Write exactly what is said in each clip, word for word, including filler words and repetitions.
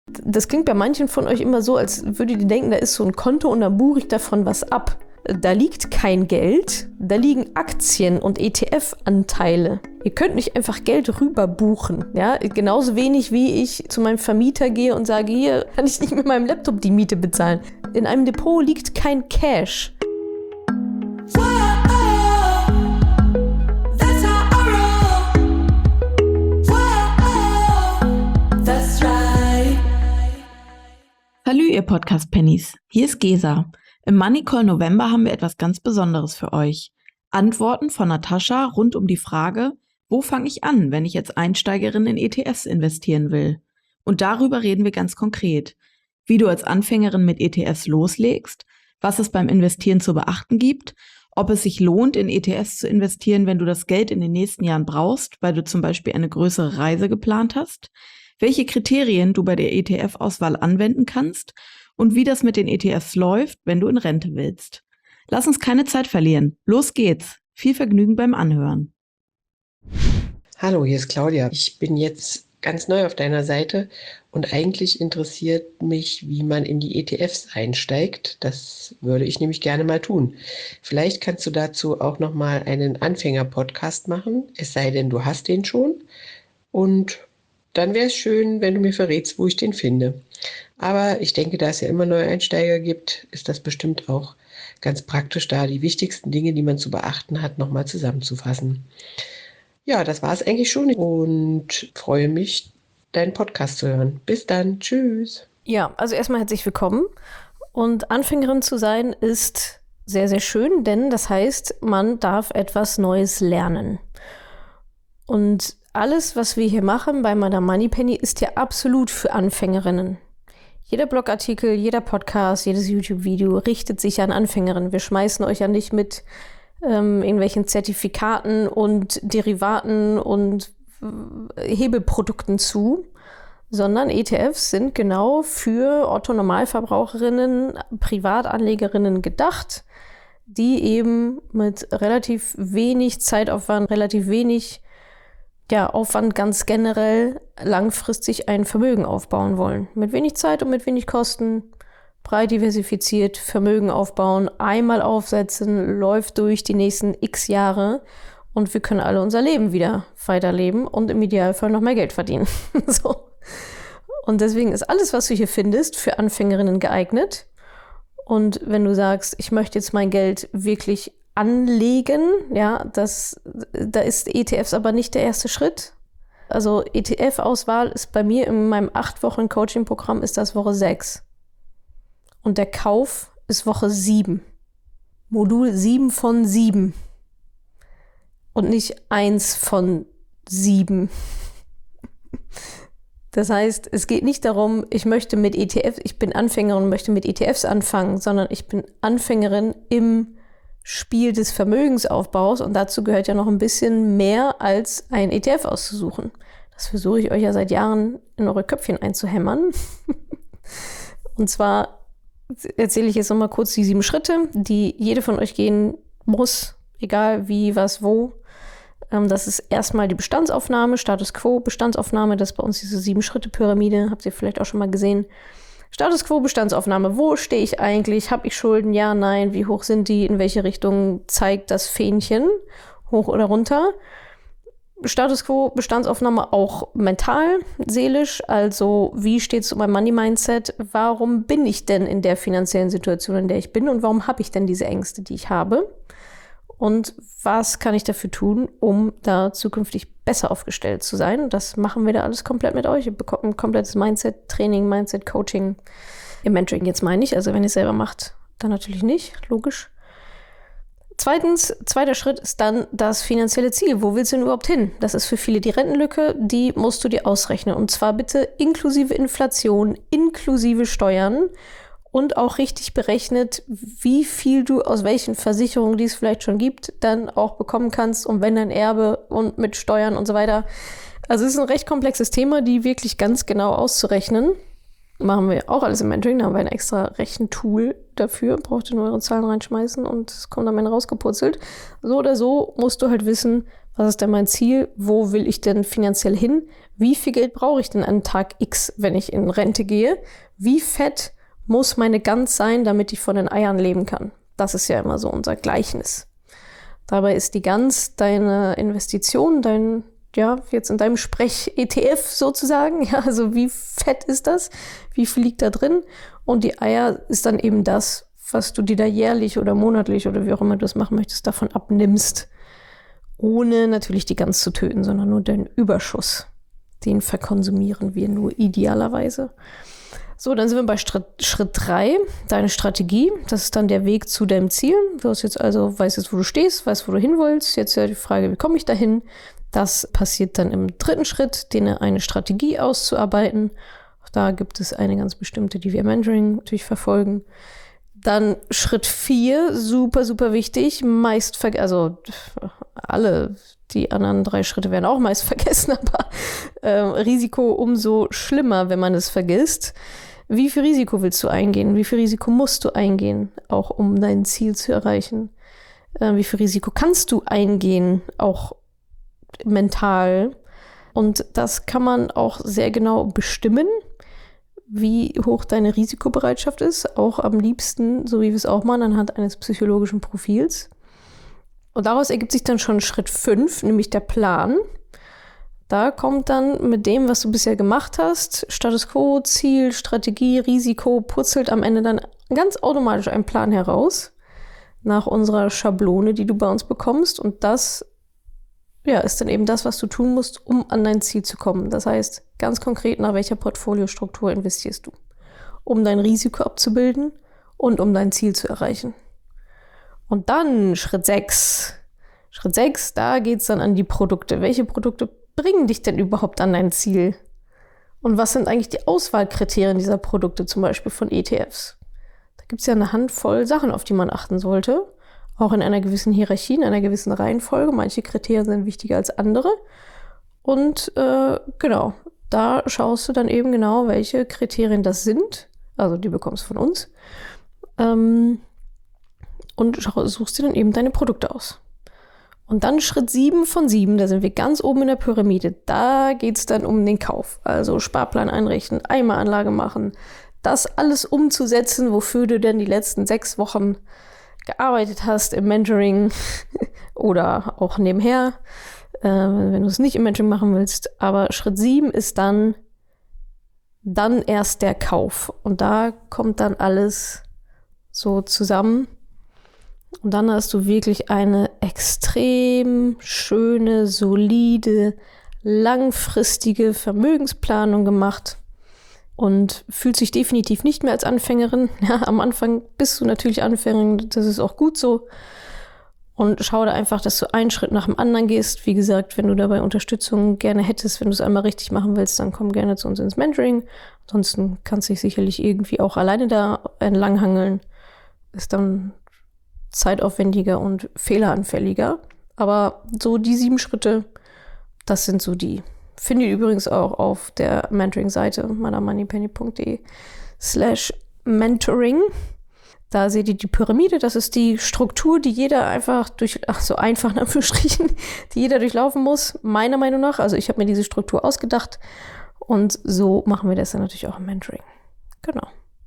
Das klingt bei manchen von euch immer so, als würdet ihr denken, da ist so ein Konto und dann buche ich davon was ab. Da liegt kein Geld, da liegen Aktien und E T F-Anteile. Ihr könnt nicht einfach Geld rüber buchen. Ja? Genauso wenig wie ich zu meinem Vermieter gehe und sage, hier kann ich nicht mit meinem Laptop die Miete bezahlen. In einem Depot liegt kein Cash. Hallo ihr Podcast-Pennies, hier ist Gesa. Im Money Call November haben wir etwas ganz Besonderes für euch. Antworten von Natascha rund um die Frage, wo fange ich an, wenn ich als Einsteigerin in E T Fs investieren will? Und darüber reden wir ganz konkret. Wie du als Anfängerin mit E T Fs loslegst, was es beim Investieren zu beachten gibt, ob es sich lohnt, in E T Fs zu investieren, wenn du das Geld in den nächsten Jahren brauchst, weil du zum Beispiel eine größere Reise geplant hast, welche Kriterien du bei der E T F-Auswahl anwenden kannst und wie das mit den E T Fs läuft, wenn du in Rente willst. Lass uns keine Zeit verlieren. Los geht's. Viel Vergnügen beim Anhören. Hallo, hier ist Claudia. Ich bin jetzt ganz neu auf deiner Seite und eigentlich interessiert mich, wie man in die E T Fs einsteigt. Das würde ich nämlich gerne mal tun. Vielleicht kannst du dazu auch nochmal einen Anfänger-Podcast machen, es sei denn, du hast den schon. Und dann wäre es schön, wenn du mir verrätst, wo ich den finde. Aber ich denke, da es ja immer Neueinsteiger gibt, ist das bestimmt auch ganz praktisch, da die wichtigsten Dinge, die man zu beachten hat, nochmal zusammenzufassen. Ja, das war es eigentlich schon und freue mich, deinen Podcast zu hören. Bis dann. Tschüss. Ja, also erstmal herzlich willkommen. Und Anfängerin zu sein ist sehr, sehr schön, denn das heißt, man darf etwas Neues lernen. Und alles, was wir hier machen bei Madame Moneypenny, ist ja absolut für Anfängerinnen. Jeder Blogartikel, jeder Podcast, jedes YouTube-Video richtet sich an Anfängerinnen. Wir schmeißen euch ja nicht mit ähm, irgendwelchen Zertifikaten und Derivaten und äh, Hebelprodukten zu, sondern E T Fs sind genau für Otto-Normalverbraucherinnen, Privatanlegerinnen gedacht, die eben mit relativ wenig Zeitaufwand, relativ wenig ja, Aufwand ganz generell langfristig ein Vermögen aufbauen wollen. Mit wenig Zeit und mit wenig Kosten, breit diversifiziert, Vermögen aufbauen, einmal aufsetzen, läuft durch die nächsten x Jahre und wir können alle unser Leben wieder weiterleben und im Idealfall noch mehr Geld verdienen. So. Und deswegen ist alles, was du hier findest, für Anfängerinnen geeignet. Und wenn du sagst, ich möchte jetzt mein Geld wirklich anlegen, ja, das, da ist E T Fs aber nicht der erste Schritt. Also E T F-Auswahl ist bei mir in meinem acht Wochen Coaching-Programm ist das Woche sechs. Und der Kauf ist Woche sieben. Modul sieben von sieben. Und nicht eins von sieben. Das heißt, es geht nicht darum, ich möchte mit E T Fs, ich bin Anfängerin und möchte mit E T Fs anfangen, sondern ich bin Anfängerin im Spiel des Vermögensaufbaus und dazu gehört ja noch ein bisschen mehr als ein E T F auszusuchen. Das versuche ich euch ja seit Jahren in eure Köpfchen einzuhämmern. Und zwar erzähle ich jetzt nochmal kurz die sieben Schritte, die jede von euch gehen muss, egal wie, was, wo. Das ist erstmal die Bestandsaufnahme, Status Quo, Bestandsaufnahme, das ist bei uns diese sieben-Schritte-Pyramide, habt ihr vielleicht auch schon mal gesehen. Status Quo, Bestandsaufnahme. Wo stehe ich eigentlich? Habe ich Schulden? Ja, nein. Wie hoch sind die? In welche Richtung zeigt das Fähnchen? Hoch oder runter? Status Quo, Bestandsaufnahme auch mental, seelisch. Also wie steht es um mein Money-Mindset? Warum bin ich denn in der finanziellen Situation, in der ich bin? Und warum habe ich denn diese Ängste, die ich habe? Und was kann ich dafür tun, um da zukünftig besser aufgestellt zu sein? Das machen wir da alles komplett mit euch. Ihr bekommt ein komplettes Mindset-Training, Mindset-Coaching. Im Mentoring jetzt meine ich. Also wenn ihr es selber macht, dann natürlich nicht. Logisch. Zweitens, zweiter Schritt ist dann das finanzielle Ziel. Wo willst du denn überhaupt hin? Das ist für viele die Rentenlücke. Die musst du dir ausrechnen. Und zwar bitte inklusive Inflation, inklusive Steuern. Und auch richtig berechnet, wie viel du aus welchen Versicherungen, die es vielleicht schon gibt, dann auch bekommen kannst und wenn dein Erbe und mit Steuern und so weiter. Also es ist ein recht komplexes Thema, die wirklich ganz genau auszurechnen. Machen wir auch alles im Mentoring, da haben wir ein extra Rechentool dafür. Braucht ihr nur eure Zahlen reinschmeißen und es kommt am Ende rausgeputzelt. So oder so musst du halt wissen, Was ist denn mein Ziel? Wo will ich denn finanziell hin? Wie viel Geld brauche ich denn an Tag X, wenn ich in Rente gehe? Wie fett muss meine Gans sein, damit ich von den Eiern leben kann? Das ist ja immer so unser Gleichnis. Dabei ist die Gans deine Investition, dein, ja, jetzt in deinem Sprech-E T F sozusagen. Ja, also wie fett ist das? Wie viel liegt da drin? Und die Eier ist dann eben das, was du dir da jährlich oder monatlich oder wie auch immer du das machen möchtest, davon abnimmst. Ohne natürlich die Gans zu töten, sondern nur den Überschuss. Den verkonsumieren wir nur idealerweise. So, dann sind wir bei Schritt, Schritt drei, deine Strategie. Das ist dann der Weg zu deinem Ziel. Du hast jetzt also, weißt jetzt, wo du stehst, weißt, wo du hin willst. Jetzt ja die Frage, wie komme ich dahin? Das passiert dann im dritten Schritt, den eine Strategie auszuarbeiten. Auch da gibt es eine ganz bestimmte, die wir im Mentoring natürlich verfolgen. Dann Schritt vier, super, super wichtig, meist ver- also alle die anderen drei Schritte werden auch meist vergessen, aber äh, Risiko umso schlimmer, wenn man es vergisst. Wie viel Risiko willst du eingehen? Wie viel Risiko musst du eingehen, auch um dein Ziel zu erreichen? Äh, wie viel Risiko kannst du eingehen, auch mental? Und das kann man auch sehr genau bestimmen, wie hoch deine Risikobereitschaft ist, auch am liebsten, so wie wir es auch machen, anhand eines psychologischen Profils. Und daraus ergibt sich dann schon Schritt fünf, nämlich der Plan. Da kommt dann mit dem, was du bisher gemacht hast, Status Quo, Ziel, Strategie, Risiko, purzelt am Ende dann ganz automatisch ein Plan heraus, nach unserer Schablone, die du bei uns bekommst. Und das ja, ist dann eben das, was du tun musst, um an dein Ziel zu kommen. Das heißt, ganz konkret, nach welcher Portfoliostruktur investierst du, um dein Risiko abzubilden und um dein Ziel zu erreichen. Und dann Schritt sechs. Schritt sechs, da geht es dann an die Produkte. Welche Produkte bringen dich denn überhaupt an dein Ziel? Und was sind eigentlich die Auswahlkriterien dieser Produkte, zum Beispiel von E T Fs? Da gibt es ja eine Handvoll Sachen, auf die man achten sollte. Auch in einer gewissen Hierarchie, in einer gewissen Reihenfolge. Manche Kriterien sind wichtiger als andere. Und äh, genau, da schaust du dann eben genau, welche Kriterien das sind. Also die bekommst du von uns. Ähm, und schau, suchst dir dann eben deine Produkte aus. Und dann Schritt sieben von sieben, da sind wir ganz oben in der Pyramide. Da geht es dann um den Kauf. Also Sparplan einrichten, Eimeranlage machen. Das alles umzusetzen, wofür du denn die letzten sechs Wochen gearbeitet hast im Mentoring oder auch nebenher, äh, wenn du es nicht im Mentoring machen willst. Aber Schritt sieben ist dann, dann erst der Kauf. Und da kommt dann alles so zusammen. Und dann hast du wirklich eine extrem schöne, solide, langfristige Vermögensplanung gemacht. Und fühlt sich definitiv nicht mehr als Anfängerin. Ja, am Anfang bist du natürlich Anfängerin, das ist auch gut so. Und schau da einfach, dass du einen Schritt nach dem anderen gehst. Wie gesagt, wenn du dabei Unterstützung gerne hättest, wenn du es einmal richtig machen willst, dann komm gerne zu uns ins Mentoring. Ansonsten kannst du dich sicherlich irgendwie auch alleine da entlanghangeln. Ist dann zeitaufwendiger und fehleranfälliger. Aber so die sieben Schritte, das sind so die. Findet ihr übrigens auch auf der Mentoring-Seite madamoneypenny punkt de slash mentoring. Da seht ihr die Pyramide, das ist die Struktur, die jeder einfach durch, ach so einfach in Anführungsstrichen, die jeder durchlaufen muss, meiner Meinung nach. Also ich habe mir diese Struktur ausgedacht und so machen wir das dann natürlich auch im Mentoring. Genau.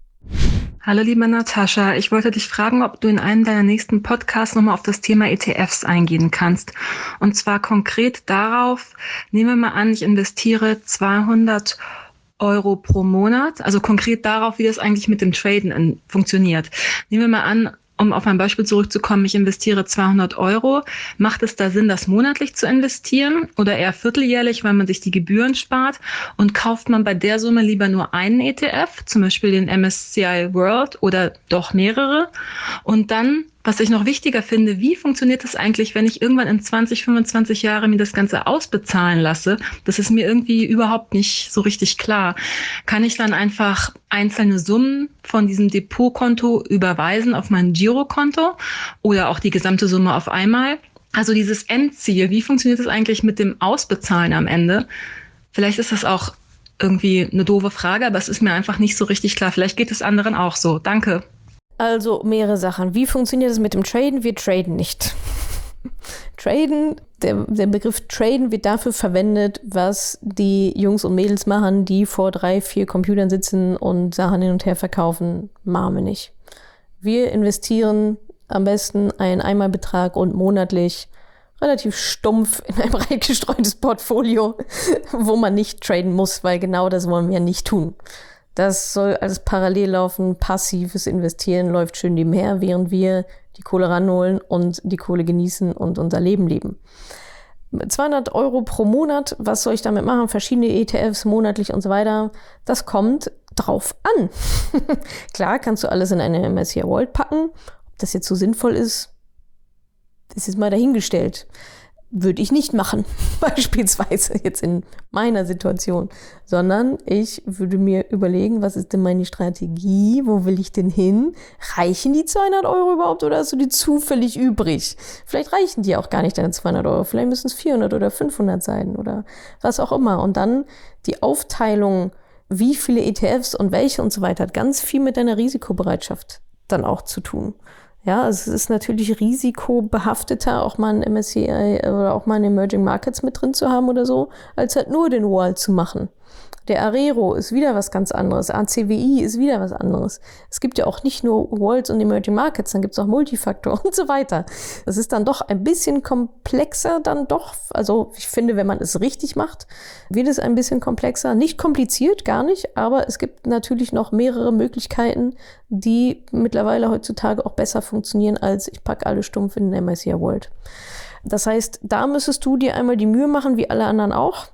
Hallo liebe Natascha, ich wollte dich fragen, ob du in einem deiner nächsten Podcasts nochmal auf das Thema E T Fs eingehen kannst. Und zwar konkret darauf, nehmen wir mal an, ich investiere zweihundert Euro pro Monat, also konkret darauf, wie das eigentlich mit dem Traden funktioniert. Nehmen wir mal an, um auf mein Beispiel zurückzukommen, ich investiere zweihundert Euro. Macht es da Sinn, das monatlich zu investieren oder eher vierteljährlich, weil man sich die Gebühren spart? Und kauft man bei der Summe lieber nur einen E T F, zum Beispiel den M S C I World oder doch mehrere? Und dann, was ich noch wichtiger finde, wie funktioniert das eigentlich, wenn ich irgendwann in zwanzig, fünfundzwanzig Jahren mir das Ganze ausbezahlen lasse? Das ist mir irgendwie überhaupt nicht so richtig klar. Kann ich dann einfach einzelne Summen von diesem Depotkonto überweisen auf mein Girokonto oder auch die gesamte Summe auf einmal? Also dieses Endziel, wie funktioniert das eigentlich mit dem Ausbezahlen am Ende? Vielleicht ist das auch irgendwie eine doofe Frage, aber es ist mir einfach nicht so richtig klar. Vielleicht geht es anderen auch so. Danke. Also mehrere Sachen. Wie funktioniert es mit dem Traden? Wir traden nicht. Traden der, der Begriff Traden wird dafür verwendet, was die Jungs und Mädels machen, die vor drei, vier Computern sitzen und Sachen hin und her verkaufen. Machen wir nicht. Wir investieren am besten einen Einmalbetrag und monatlich relativ stumpf in ein breit gestreutes Portfolio, wo man nicht traden muss, weil genau das wollen wir nicht tun. Das soll alles parallel laufen. Passives Investieren läuft schön nebenher, während wir die Kohle ranholen und die Kohle genießen und unser Leben leben. zweihundert Euro pro Monat, was soll ich damit machen? Verschiedene E T Fs monatlich und so weiter. Das kommt drauf an. Klar, kannst du alles in eine M S C I World packen. Ob das jetzt so sinnvoll ist, ist jetzt mal dahingestellt. Würde ich nicht machen, beispielsweise jetzt in meiner Situation, sondern ich würde mir überlegen, was ist denn meine Strategie, wo will ich denn hin? Reichen die zweihundert Euro überhaupt oder hast du die zufällig übrig? Vielleicht reichen die auch gar nicht, deine zweihundert Euro, vielleicht müssen es vierhundert oder fünfhundert sein oder was auch immer. Und dann die Aufteilung, wie viele E T Fs und welche und so weiter, hat ganz viel mit deiner Risikobereitschaft dann auch zu tun. Ja, also es ist natürlich risikobehafteter, auch mal ein M S C I oder auch mal ein Emerging Markets mit drin zu haben oder so, als halt nur den Wall zu machen. Der Arero ist wieder was ganz anderes. A C W I ist wieder was anderes. Es gibt ja auch nicht nur Walls und Emerging Markets, dann gibt es auch Multifaktor und so weiter. Das ist dann doch ein bisschen komplexer dann doch. Also ich finde, wenn man es richtig macht, wird es ein bisschen komplexer. Nicht kompliziert, gar nicht, aber es gibt natürlich noch mehrere Möglichkeiten, die mittlerweile heutzutage auch besser funktionieren, als ich packe alle stumpf in den M S C I World. Das heißt, da müsstest du dir einmal die Mühe machen, wie alle anderen auch,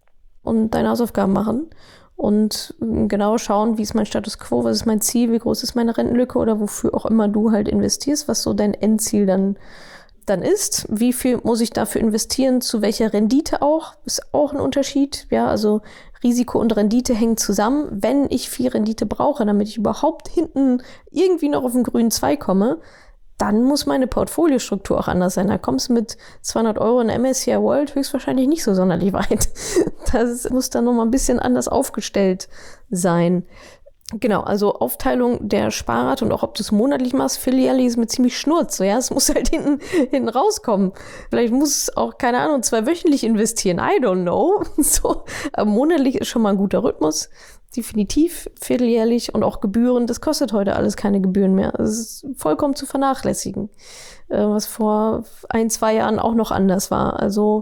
und deine Hausaufgaben machen und genau schauen, wie ist mein Status Quo, was ist mein Ziel, wie groß ist meine Rentenlücke oder wofür auch immer du halt investierst, was so dein Endziel dann, dann ist. Wie viel muss ich dafür investieren, zu welcher Rendite auch, ist auch ein Unterschied. Ja, also Risiko und Rendite hängen zusammen. Wenn ich viel Rendite brauche, damit ich überhaupt hinten irgendwie noch auf den grünen Zweig komme, dann muss meine Portfoliostruktur auch anders sein. Da kommst du mit zweihundert Euro in M S C I World höchstwahrscheinlich nicht so sonderlich weit. Das muss dann nochmal ein bisschen anders aufgestellt sein. Genau, also Aufteilung der Sparrate und auch ob du es monatlich machst, Filiale ist mir ziemlich schnurz. So, ja, es muss halt hinten, hinten rauskommen. Vielleicht muss es auch, keine Ahnung, zwei wöchentlich investieren. I don't know. So, aber monatlich ist schon mal ein guter Rhythmus. Definitiv vierteljährlich und auch Gebühren. Das kostet heute alles keine Gebühren mehr. Das ist vollkommen zu vernachlässigen, was vor ein, zwei Jahren auch noch anders war. Also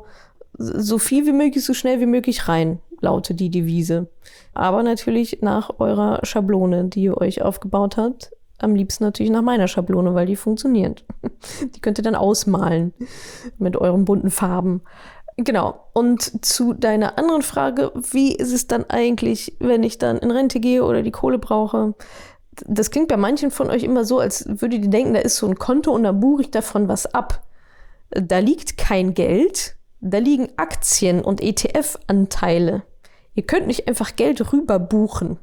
so viel wie möglich, so schnell wie möglich rein, lautet die Devise. Aber natürlich nach eurer Schablone, die ihr euch aufgebaut habt. Am liebsten natürlich nach meiner Schablone, weil die funktioniert. Die könnt ihr dann ausmalen mit euren bunten Farben. Genau. Und zu deiner anderen Frage, wie ist es dann eigentlich, wenn ich dann in Rente gehe oder die Kohle brauche? Das klingt bei manchen von euch immer so, als würdet ihr denken, da ist so ein Konto und da buche ich davon was ab. Da liegt kein Geld, da liegen Aktien und E T F-Anteile. Ihr könnt nicht einfach Geld rüber buchen.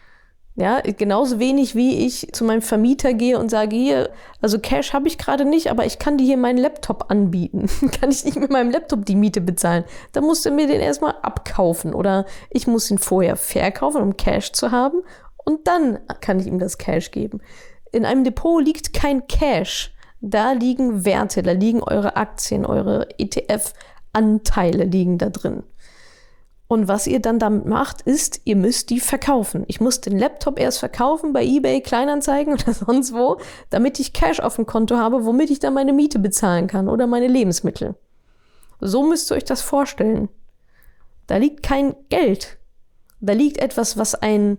Ja, genauso wenig wie ich zu meinem Vermieter gehe und sage, hier, also Cash habe ich gerade nicht, aber ich kann dir hier meinen Laptop anbieten. Kann ich nicht mit meinem Laptop die Miete bezahlen. Dann musst du mir den erstmal abkaufen oder ich muss ihn vorher verkaufen, um Cash zu haben und dann kann ich ihm das Cash geben. In einem Depot liegt kein Cash. Da liegen Werte, da liegen eure Aktien, eure E T F-Anteile liegen da drin. Und was ihr dann damit macht, ist, ihr müsst die verkaufen. Ich muss den Laptop erst verkaufen bei eBay, Kleinanzeigen oder sonst wo, damit ich Cash auf dem Konto habe, womit ich dann meine Miete bezahlen kann oder meine Lebensmittel. So müsst ihr euch das vorstellen. Da liegt kein Geld. Da liegt etwas, was einen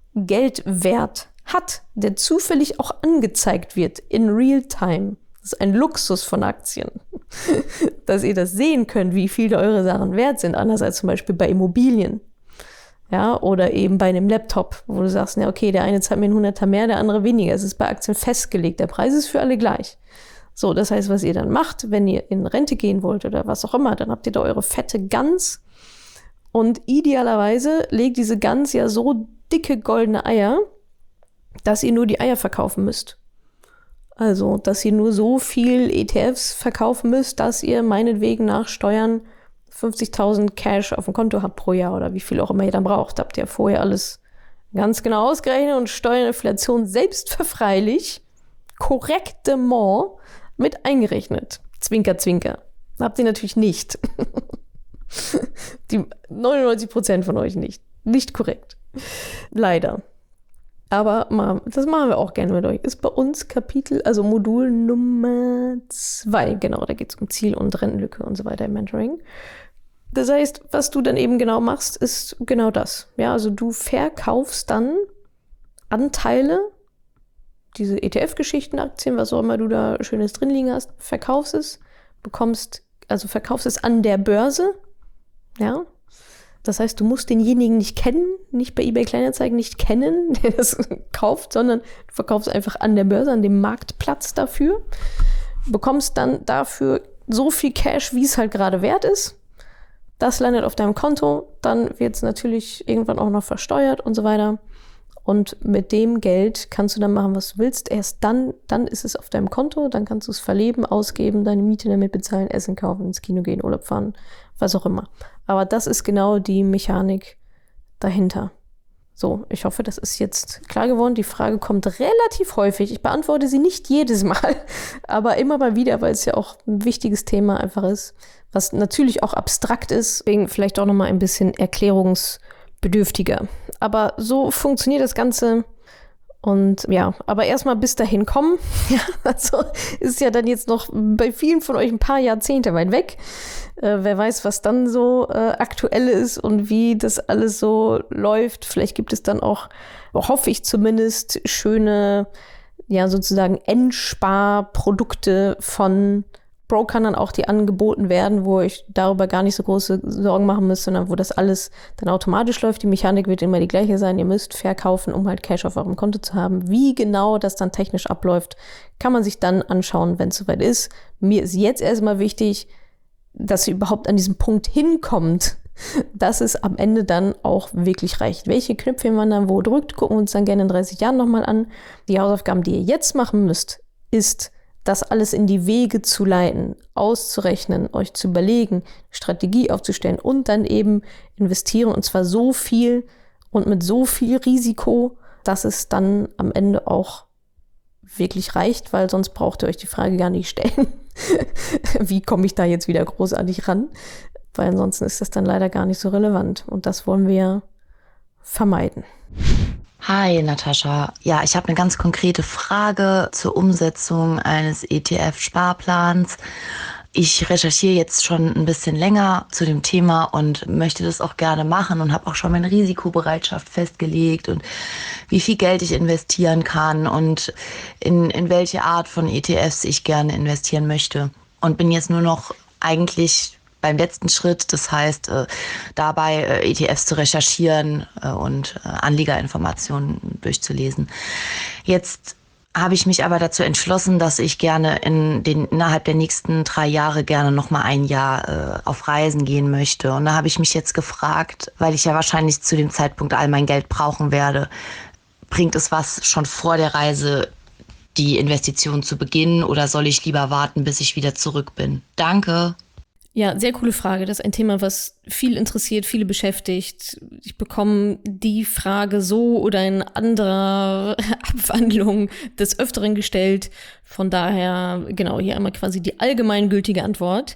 Geldwert hat, der zufällig auch angezeigt wird in Realtime. Das ist ein Luxus von Aktien, dass ihr das sehen könnt, wie viel eure Sachen wert sind, anders als zum Beispiel bei Immobilien. Ja, oder eben bei einem Laptop, wo du sagst, ja, okay, der eine zahlt mir einen Hunderter mehr, der andere weniger. Es ist bei Aktien festgelegt, der Preis ist für alle gleich. So, das heißt, was ihr dann macht, wenn ihr in Rente gehen wollt oder was auch immer, dann habt ihr da eure fette Gans und idealerweise legt diese Gans ja so dicke goldene Eier, dass ihr nur die Eier verkaufen müsst. Also, dass ihr nur so viel E T Fs verkaufen müsst, dass ihr meinetwegen nach Steuern fünfzigtausend Cash auf dem Konto habt pro Jahr oder wie viel auch immer ihr dann braucht. Habt ihr vorher alles ganz genau ausgerechnet und Steuerinflation selbstverfreilich korrektement mit eingerechnet. Zwinker, zwinker. Habt ihr natürlich nicht. Die neunundneunzig Prozent von euch nicht. Nicht korrekt. Leider. Aber das machen wir auch gerne mit euch. Ist bei uns Kapitel, also Modul Nummer zwei. Genau, da geht es um Ziel und Rentenlücke und so weiter im Mentoring. Das heißt, was du dann eben genau machst, ist genau das. Ja, also du verkaufst dann Anteile, diese E T F-Geschichten, Aktien, was auch immer du da Schönes drin liegen hast, verkaufst es, bekommst, also verkaufst es an der Börse. Ja. Das heißt, du musst denjenigen nicht kennen, nicht bei eBay Kleinanzeigen nicht kennen, der das kauft, sondern du verkaufst einfach an der Börse, an dem Marktplatz dafür, bekommst dann dafür so viel Cash, wie es halt gerade wert ist. Das landet auf deinem Konto, dann wird es natürlich irgendwann auch noch versteuert und so weiter. Und mit dem Geld kannst du dann machen, was du willst. Erst dann, dann ist es auf deinem Konto, dann kannst du es verleben, ausgeben, deine Miete damit bezahlen, Essen kaufen, ins Kino gehen, Urlaub fahren, was auch immer. Aber das ist genau die Mechanik dahinter. So, ich hoffe, das ist jetzt klar geworden. Die Frage kommt relativ häufig. Ich beantworte sie nicht jedes Mal, aber immer mal wieder, weil es ja auch ein wichtiges Thema einfach ist, was natürlich auch abstrakt ist, deswegen vielleicht auch nochmal ein bisschen erklärungsbedürftiger. Aber so funktioniert das Ganze. Und ja, aber erstmal bis dahin kommen. Ja, also ist ja dann jetzt noch bei vielen von euch ein paar Jahrzehnte weit weg. Äh, wer weiß, was dann so äh, aktuell ist und wie das alles so läuft. Vielleicht gibt es dann auch, hoffe ich zumindest, schöne, ja, sozusagen Endsparprodukte von Brokern dann auch, die angeboten werden, wo ich darüber gar nicht so große Sorgen machen müsst, sondern wo das alles dann automatisch läuft. Die Mechanik wird immer die gleiche sein. Ihr müsst verkaufen, um halt Cash auf eurem Konto zu haben. Wie genau das dann technisch abläuft, kann man sich dann anschauen, wenn es soweit ist. Mir ist jetzt erstmal wichtig, dass ihr überhaupt an diesen Punkt hinkommt, dass es am Ende dann auch wirklich reicht. Welche Knöpfe man dann wo drückt, gucken wir uns dann gerne in dreißig Jahren nochmal an. Die Hausaufgaben, die ihr jetzt machen müsst, ist, das alles in die Wege zu leiten, auszurechnen, euch zu überlegen, Strategie aufzustellen und dann eben investieren, und zwar so viel und mit so viel Risiko, dass es dann am Ende auch wirklich reicht, weil sonst braucht ihr euch die Frage gar nicht stellen. Wie komme ich da jetzt wieder großartig ran? Weil ansonsten ist das dann leider gar nicht so relevant und das wollen wir vermeiden. Hi Natascha, ja, ich habe eine ganz konkrete Frage zur Umsetzung eines E T F-Sparplans. Ich recherchiere jetzt schon ein bisschen länger zu dem Thema und möchte das auch gerne machen und habe auch schon meine Risikobereitschaft festgelegt und wie viel Geld ich investieren kann und in, in welche Art von E T Fs ich gerne investieren möchte. Und bin jetzt nur noch eigentlich beim letzten Schritt, das heißt, äh, dabei äh, E T Fs zu recherchieren äh, und äh, Anlegerinformationen durchzulesen. Jetzt habe ich mich aber dazu entschlossen, dass ich gerne in den innerhalb der nächsten drei Jahre gerne noch mal ein Jahr äh, auf Reisen gehen möchte. Und da habe ich mich jetzt gefragt, weil ich ja wahrscheinlich zu dem Zeitpunkt all mein Geld brauchen werde, bringt es was, schon vor der Reise die Investition zu beginnen, oder soll ich lieber warten, bis ich wieder zurück bin? Danke. Ja, sehr coole Frage. Das ist ein Thema, was viel interessiert, viele beschäftigt. Ich bekomme die Frage so oder in anderer Abwandlung des Öfteren gestellt. Von daher, genau, hier einmal quasi die allgemeingültige Antwort.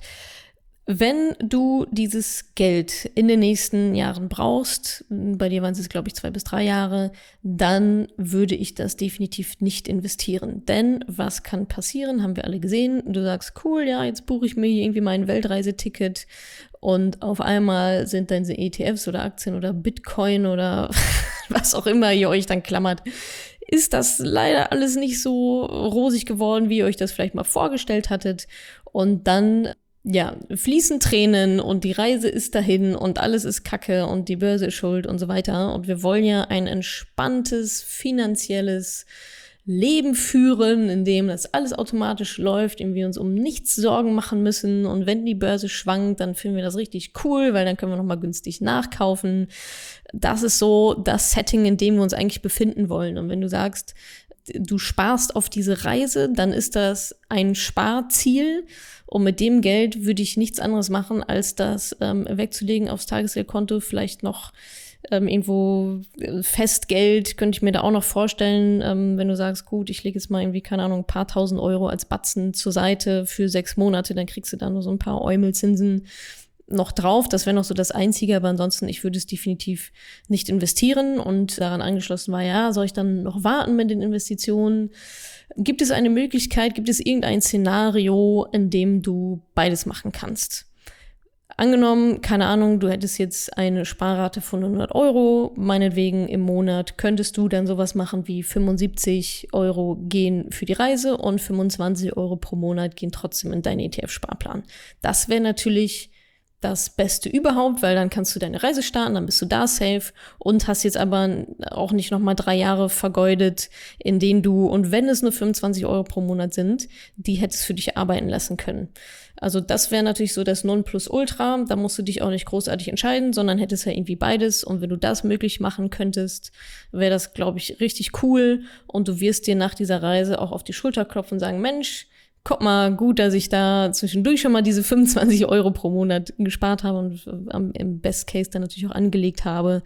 Wenn du dieses Geld in den nächsten Jahren brauchst, bei dir waren es, glaube ich, zwei bis drei Jahre, dann würde ich das definitiv nicht investieren. Denn was kann passieren, haben wir alle gesehen. Du sagst, cool, ja, jetzt buche ich mir irgendwie mein Weltreiseticket und auf einmal sind dann diese E T Fs oder Aktien oder Bitcoin oder was auch immer ihr euch dann klammert, ist das leider alles nicht so rosig geworden, wie ihr euch das vielleicht mal vorgestellt hattet. Und dann ja, fließen Tränen und die Reise ist dahin und alles ist Kacke und die Börse ist schuld und so weiter. Und wir wollen ja ein entspanntes, finanzielles Leben führen, in dem das alles automatisch läuft, in dem wir uns um nichts Sorgen machen müssen. Und wenn die Börse schwankt, dann finden wir das richtig cool, weil dann können wir nochmal günstig nachkaufen. Das ist so das Setting, in dem wir uns eigentlich befinden wollen. Und wenn du sagst, du sparst auf diese Reise, dann ist das ein Sparziel. Und mit dem Geld würde ich nichts anderes machen, als das ähm, wegzulegen aufs Tagesgeldkonto, vielleicht noch Ähm, irgendwo Festgeld könnte ich mir da auch noch vorstellen, ähm, wenn du sagst, gut, ich lege jetzt mal irgendwie, keine Ahnung, ein paar tausend Euro als Batzen zur Seite für sechs Monate, dann kriegst du da nur so ein paar Eumelzinsen noch drauf. Das wäre noch so das Einzige, aber ansonsten, ich würde es definitiv nicht investieren. Und daran angeschlossen war, ja, soll ich dann noch warten mit den Investitionen? Gibt es eine Möglichkeit, gibt es irgendein Szenario, in dem du beides machen kannst? Angenommen, keine Ahnung, du hättest jetzt eine Sparrate von hundert Euro, meinetwegen im Monat, könntest du dann sowas machen wie fünfundsiebzig Euro gehen für die Reise und fünfundzwanzig Euro pro Monat gehen trotzdem in deinen E T F-Sparplan. Das wäre natürlich das Beste überhaupt, weil dann kannst du deine Reise starten, dann bist du da safe und hast jetzt aber auch nicht nochmal drei Jahre vergeudet, in denen du, und wenn es nur fünfundzwanzig Euro pro Monat sind, die hättest für dich arbeiten lassen können. Also das wäre natürlich so das Nonplusultra, da musst du dich auch nicht großartig entscheiden, sondern hättest ja irgendwie beides, und wenn du das möglich machen könntest, wäre das, glaube ich, richtig cool, und du wirst dir nach dieser Reise auch auf die Schulter klopfen und sagen, Mensch, guck mal, gut, dass ich da zwischendurch schon mal diese fünfundzwanzig Euro pro Monat gespart habe und ähm, im Best Case dann natürlich auch angelegt habe,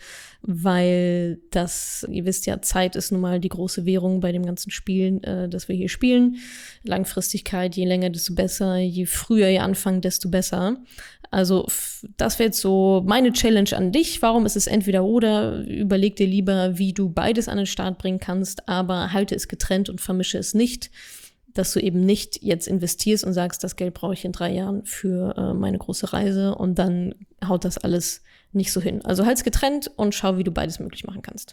weil das, ihr wisst ja, Zeit ist nun mal die große Währung bei dem ganzen Spielen, äh, das wir hier spielen. Langfristigkeit, je länger, desto besser, je früher ihr anfangt, desto besser. Also das wäre jetzt so meine Challenge an dich. Warum ist es entweder oder? Überleg dir lieber, wie du beides an den Start bringen kannst, aber halte es getrennt und vermische es nicht, dass du eben nicht jetzt investierst und sagst, das Geld brauche ich in drei Jahren für äh, meine große Reise, und dann haut das alles nicht so hin. Also halt's getrennt und schau, wie du beides möglich machen kannst.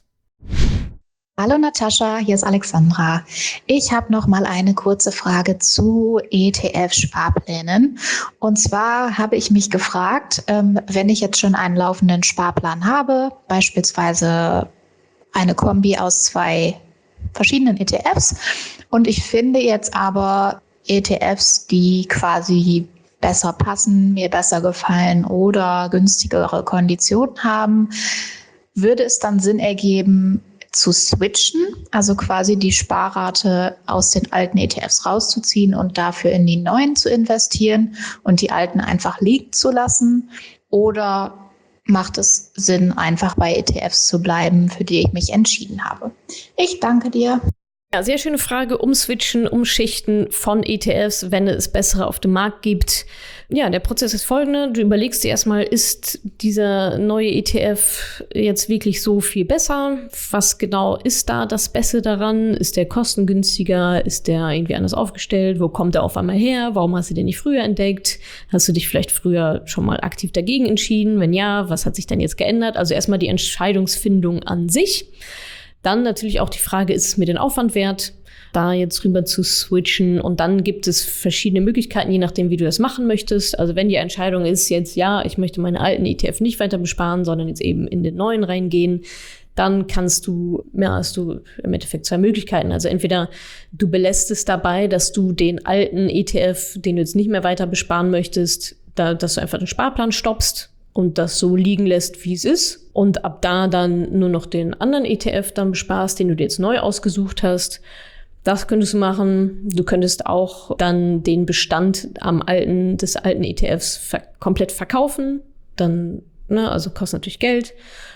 Hallo Natascha, hier ist Alexandra. Ich habe noch mal eine kurze Frage zu E T F-Sparplänen. Und zwar habe ich mich gefragt, ähm, wenn ich jetzt schon einen laufenden Sparplan habe, beispielsweise eine Kombi aus zwei verschiedenen E T Fs, und ich finde jetzt aber E T Fs, die quasi besser passen, mir besser gefallen oder günstigere Konditionen haben, würde es dann Sinn ergeben, zu switchen, also quasi die Sparrate aus den alten E T Fs rauszuziehen und dafür in die neuen zu investieren und die alten einfach liegen zu lassen? Oder macht es Sinn, einfach bei E T Fs zu bleiben, für die ich mich entschieden habe? Ich danke dir. Ja, sehr schöne Frage. Umswitchen, umschichten von E T Fs, wenn es bessere auf dem Markt gibt. Ja, der Prozess ist folgender. Du überlegst dir erstmal, ist dieser neue E T F jetzt wirklich so viel besser? Was genau ist da das Beste daran? Ist der kostengünstiger? Ist der irgendwie anders aufgestellt? Wo kommt der auf einmal her? Warum hast du den nicht früher entdeckt? Hast du dich vielleicht früher schon mal aktiv dagegen entschieden? Wenn ja, was hat sich dann jetzt geändert? Also erstmal die Entscheidungsfindung an sich. Dann natürlich auch die Frage, ist es mir den Aufwand wert, da jetzt rüber zu switchen? Und dann gibt es verschiedene Möglichkeiten, je nachdem, wie du das machen möchtest. Also wenn die Entscheidung ist jetzt, ja, ich möchte meine alten E T F nicht weiter besparen, sondern jetzt eben in den neuen reingehen, dann kannst du, ja, hast du im Endeffekt zwei Möglichkeiten. Also entweder du belässt es dabei, dass du den alten E T F, den du jetzt nicht mehr weiter besparen möchtest, da, dass du einfach den Sparplan stoppst und das so liegen lässt, wie es ist. Und ab da dann nur noch den anderen E T F dann besparst, den du dir jetzt neu ausgesucht hast. Das könntest du machen. Du könntest auch dann den Bestand am alten, des alten E T Fs ver- komplett verkaufen. Dann, ne, also kostet natürlich Geld.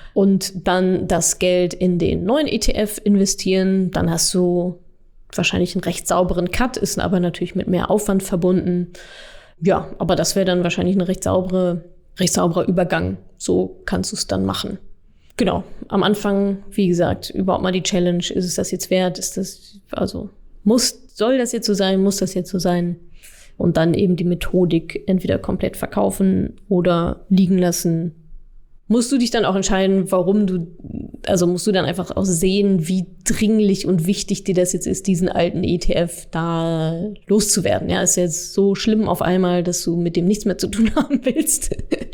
Und dann das Geld in den neuen E T F investieren. Dann hast du wahrscheinlich einen recht sauberen Cut, ist aber natürlich mit mehr Aufwand verbunden. Ja, aber das wäre dann wahrscheinlich eine recht saubere recht sauberer Übergang. So kannst du es dann machen. Genau, am Anfang, wie gesagt, überhaupt mal die Challenge, ist es das jetzt wert? Ist das, also, muss, soll das jetzt so sein? Muss das jetzt so sein? Und dann eben die Methodik entweder komplett verkaufen oder liegen lassen. Musst du dich dann auch entscheiden, warum du, also musst du dann einfach auch sehen, wie dringlich und wichtig dir das jetzt ist, diesen alten E T F da loszuwerden. Ja, ist jetzt so schlimm auf einmal, dass du mit dem nichts mehr zu tun haben willst.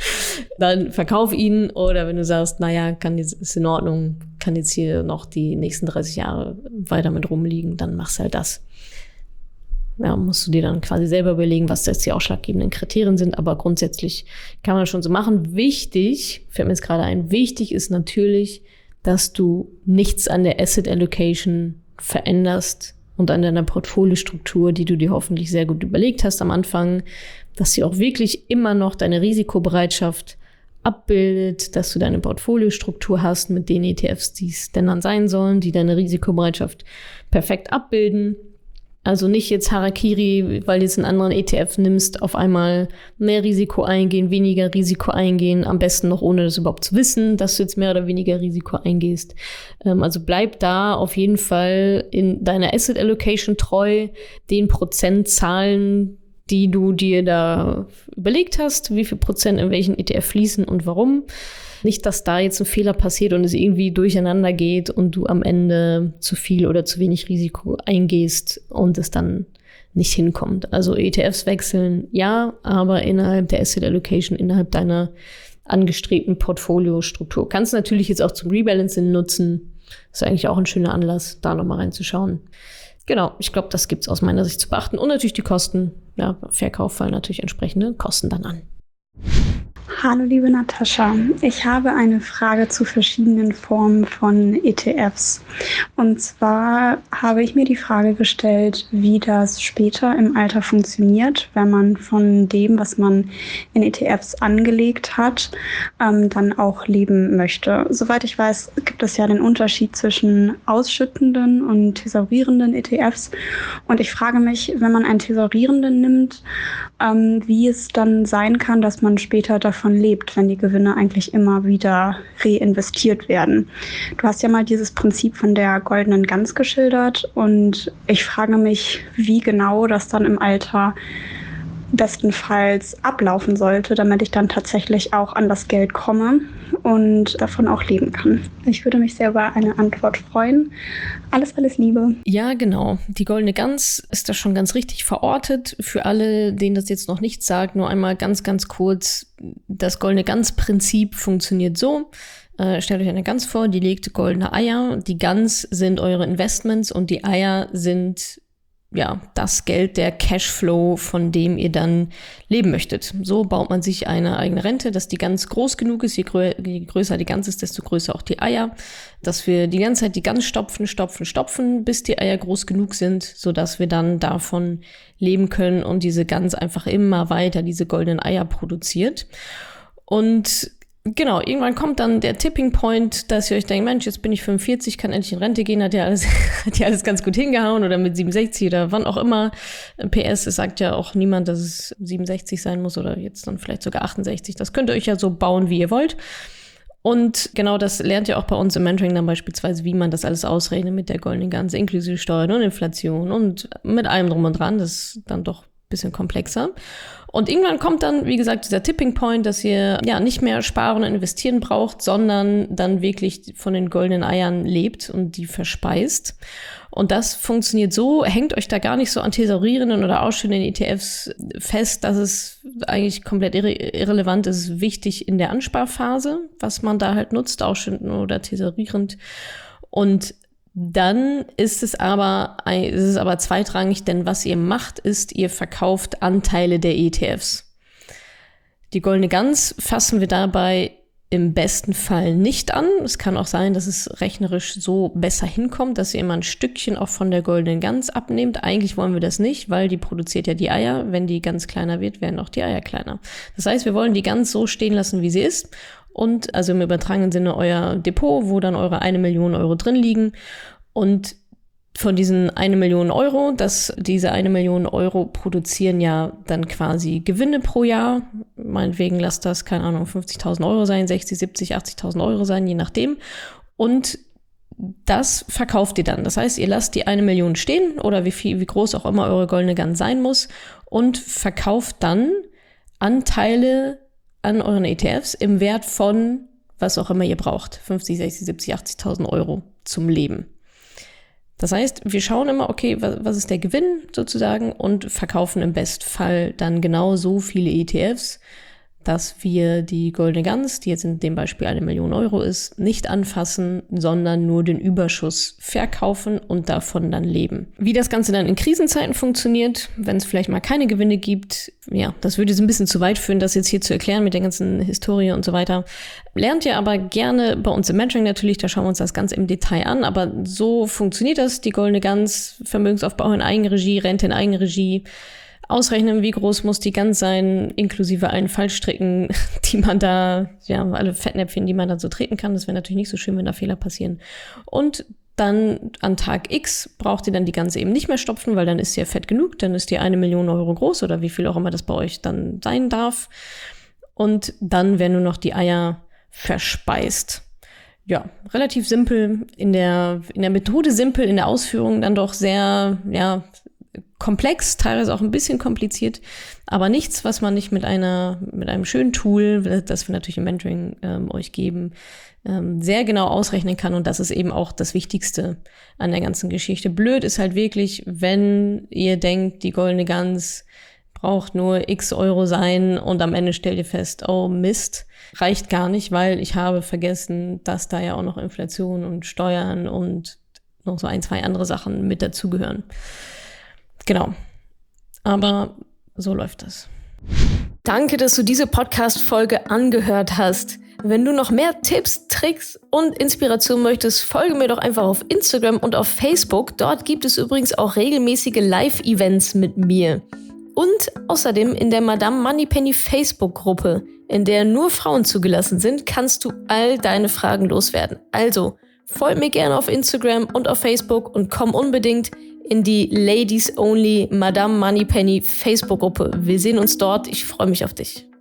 Dann verkauf ihn, oder wenn du sagst, naja, kann jetzt, ist in Ordnung, kann jetzt hier noch die nächsten dreißig Jahre weiter mit rumliegen, dann machst halt das. Ja, musst du dir dann quasi selber überlegen, was jetzt die ausschlaggebenden Kriterien sind. Aber grundsätzlich kann man das schon so machen. Wichtig, fällt mir jetzt gerade ein, wichtig ist natürlich, dass du nichts an der Asset Allocation veränderst und an deiner Portfoliostruktur, die du dir hoffentlich sehr gut überlegt hast am Anfang, dass sie auch wirklich immer noch deine Risikobereitschaft abbildet, dass du deine Portfoliostruktur hast mit den E T Fs, die es denn dann sein sollen, die deine Risikobereitschaft perfekt abbilden. Also nicht jetzt Harakiri, weil du jetzt einen anderen E T F nimmst, auf einmal mehr Risiko eingehen, weniger Risiko eingehen, am besten noch ohne das überhaupt zu wissen, dass du jetzt mehr oder weniger Risiko eingehst. Ähm, also bleib da auf jeden Fall in deiner Asset Allocation treu, den Prozentzahlen, die du dir da überlegt hast, wie viel Prozent in welchen E T F fließen und warum. Nicht, dass da jetzt ein Fehler passiert und es irgendwie durcheinander geht und du am Ende zu viel oder zu wenig Risiko eingehst und es dann nicht hinkommt. Also E T Fs wechseln, ja, aber innerhalb der Asset Allocation, innerhalb deiner angestrebten Portfoliostruktur. Kannst du natürlich jetzt auch zum Rebalancing nutzen. Ist eigentlich auch ein schöner Anlass, da nochmal reinzuschauen. Genau, ich glaube, das gibt's aus meiner Sicht zu beachten. Und natürlich die Kosten. Ja, Verkauf fallen natürlich entsprechende Kosten dann an. Hallo liebe Natascha, ich habe eine Frage zu verschiedenen Formen von E T Fs. Und zwar habe ich mir die Frage gestellt, wie das später im Alter funktioniert, wenn man von dem, was man in E T Fs angelegt hat, ähm, dann auch leben möchte. Soweit ich weiß, gibt es ja den Unterschied zwischen ausschüttenden und thesaurierenden E T Fs. Und ich frage mich, wenn man einen thesaurierenden nimmt, ähm, wie es dann sein kann, dass man später davon lebt, wenn die Gewinne eigentlich immer wieder reinvestiert werden. Du hast ja mal dieses Prinzip von der goldenen Gans geschildert und ich frage mich, wie genau das dann im Alter bestenfalls ablaufen sollte, damit ich dann tatsächlich auch an das Geld komme und davon auch leben kann. Ich würde mich sehr über eine Antwort freuen. Alles, alles Liebe. Ja, genau. Die goldene Gans ist da schon ganz richtig verortet. Für alle, denen das jetzt noch nichts sagt, nur einmal ganz, ganz kurz. Das goldene Gans-Prinzip funktioniert so. Äh, stellt euch eine Gans vor, die legt goldene Eier. Die Gans sind eure Investments und die Eier sind ja, das Geld, der Cashflow, von dem ihr dann leben möchtet. So baut man sich eine eigene Rente, dass die Gans groß genug ist. Je, grö- je größer die Gans ist, desto größer auch die Eier. Dass wir die ganze Zeit die Gans stopfen, stopfen, stopfen, bis die Eier groß genug sind, sodass wir dann davon leben können und diese Gans einfach immer weiter diese goldenen Eier produziert. Und genau, irgendwann kommt dann der Tipping Point, dass ihr euch denkt, Mensch, jetzt bin ich fünfundvierzig, kann endlich in Rente gehen, hat ja alles, hat ja alles ganz gut hingehauen oder mit siebenundsechzig oder wann auch immer. P S, es sagt ja auch niemand, dass es siebenundsechzig sein muss oder jetzt dann vielleicht sogar achtundsechzig. Das könnt ihr euch ja so bauen, wie ihr wollt. Und genau das lernt ihr auch bei uns im Mentoring dann beispielsweise, wie man das alles ausrechnet mit der goldenen Gans, inklusive Steuern und Inflation und mit allem drum und dran. Das ist dann doch ein bisschen komplexer. Und irgendwann kommt dann, wie gesagt, dieser Tipping Point, dass ihr ja nicht mehr sparen und investieren braucht, sondern dann wirklich von den goldenen Eiern lebt und die verspeist. Und das funktioniert so, hängt euch da gar nicht so an thesaurierenden oder ausschüttenden E T Fs fest, dass es eigentlich komplett irre- irrelevant ist, wichtig in der Ansparphase, was man da halt nutzt, ausschüttend oder thesaurierend. Und dann ist es aber, ist es aber zweitrangig, denn was ihr macht, ist, ihr verkauft Anteile der E T Fs. Die goldene Gans fassen wir dabei im besten Fall nicht an. Es kann auch sein, dass es rechnerisch so besser hinkommt, dass ihr immer ein Stückchen auch von der goldenen Gans abnehmt. Eigentlich wollen wir das nicht, weil die produziert ja die Eier. Wenn die Gans kleiner wird, werden auch die Eier kleiner. Das heißt, wir wollen die Gans so stehen lassen, wie sie ist. Und also im übertragenen Sinne euer Depot, wo dann eure eine Million Euro drin liegen. Und von diesen eine Million Euro, dass diese eine Million Euro produzieren ja dann quasi Gewinne pro Jahr. Meinetwegen lasst das, keine Ahnung, fünfzigtausend Euro sein, sechzig, siebzig, achtzigtausend Euro sein, je nachdem. Und das verkauft ihr dann. Das heißt, ihr lasst die eine Million stehen oder wie viel, wie groß auch immer eure goldene Gans sein muss und verkauft dann Anteile an euren E T Fs im Wert von was auch immer ihr braucht. fünfzig, sechzig, siebzig, achtzigtausend Euro zum Leben. Das heißt, wir schauen immer, okay, was, was ist der Gewinn sozusagen und verkaufen im Bestfall dann genau so viele E T Fs, dass wir die goldene Gans, die jetzt in dem Beispiel eine Million Euro ist, nicht anfassen, sondern nur den Überschuss verkaufen und davon dann leben. Wie das Ganze dann in Krisenzeiten funktioniert, wenn es vielleicht mal keine Gewinne gibt, ja, das würde jetzt ein bisschen zu weit führen, das jetzt hier zu erklären mit der ganzen Historie und so weiter. Lernt ihr aber gerne bei uns im Mentoring natürlich, da schauen wir uns das ganz im Detail an, aber so funktioniert das, die goldene Gans, Vermögensaufbau in Eigenregie, Rente in Eigenregie, ausrechnen, wie groß muss die Gans sein, inklusive allen Fallstricken, die man da, ja, alle Fettnäpfchen, die man dann so treten kann. Das wäre natürlich nicht so schön, wenn da Fehler passieren. Und dann an Tag X braucht ihr dann die Gans eben nicht mehr stopfen, weil dann ist sie ja fett genug, dann ist die eine Million Euro groß oder wie viel auch immer das bei euch dann sein darf. Und dann werden nur noch die Eier verspeist. Ja, relativ simpel, in der, in der Methode simpel, in der Ausführung dann doch sehr, ja, komplex, teilweise auch ein bisschen kompliziert, aber nichts, was man nicht mit einer, mit einem schönen Tool, das wir natürlich im Mentoring ähm, euch geben, ähm, sehr genau ausrechnen kann. Und das ist eben auch das Wichtigste an der ganzen Geschichte. Blöd ist halt wirklich, wenn ihr denkt, die goldene Gans braucht nur x Euro sein und am Ende stellt ihr fest, oh Mist, reicht gar nicht, weil ich habe vergessen, dass da ja auch noch Inflation und Steuern und noch so ein, zwei andere Sachen mit dazugehören. Genau. Aber so läuft das. Danke, dass du diese Podcast-Folge angehört hast. Wenn du noch mehr Tipps, Tricks und Inspiration möchtest, folge mir doch einfach auf Instagram und auf Facebook. Dort gibt es übrigens auch regelmäßige Live-Events mit mir. Und außerdem in der Madame Moneypenny Facebook-Gruppe, in der nur Frauen zugelassen sind, kannst du all deine Fragen loswerden. Also, folg mir gerne auf Instagram und auf Facebook und komm unbedingt in die Ladies Only Madame Moneypenny Facebook-Gruppe. Wir sehen uns dort. Ich freue mich auf dich.